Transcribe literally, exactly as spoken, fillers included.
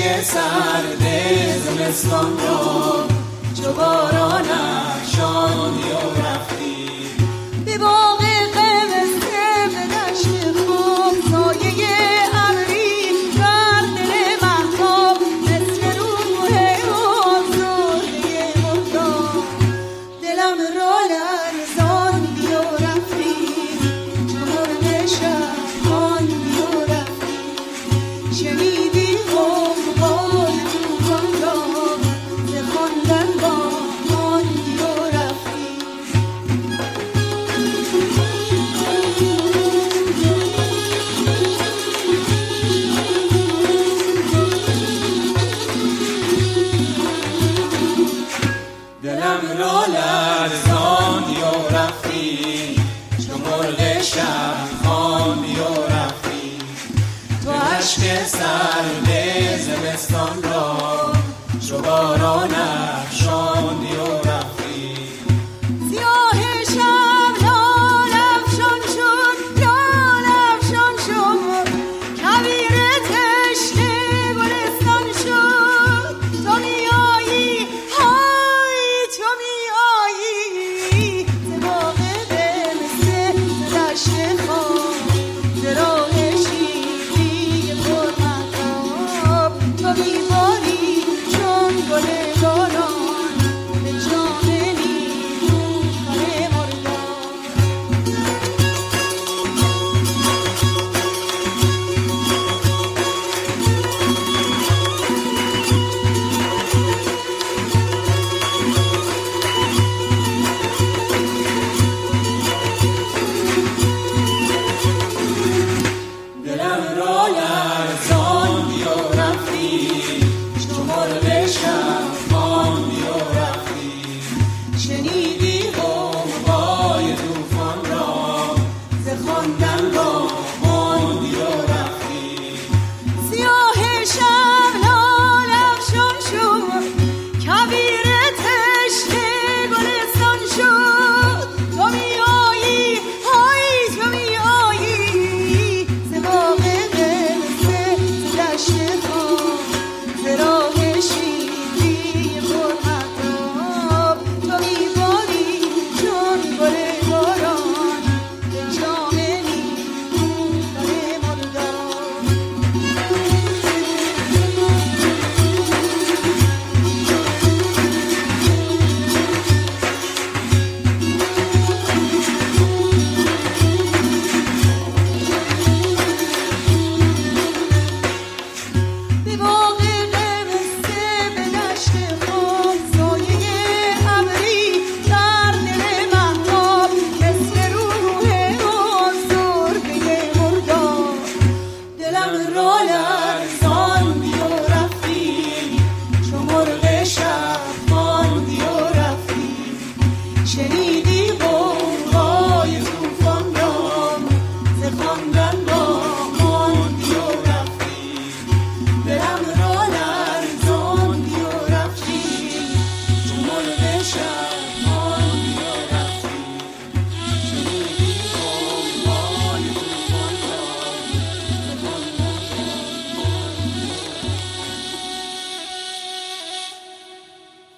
عشق سرد زمستان را چو باران افشاندی و رفتی به باغ قمسته به دشت خواب سایه ابری بر دل مهتاب مثل روح آزرده مرداب دلم را لرزاندی و رفتی چو مرغ شب خواندی و رفتی شنیدی غوغای طوفان را ز خواندن با ماندی و رفتی دلم را لرزاندی و رفتی چو مرغ شب خواندی و رفتی تو عشق سرد زمستان را چو باران افشاندی و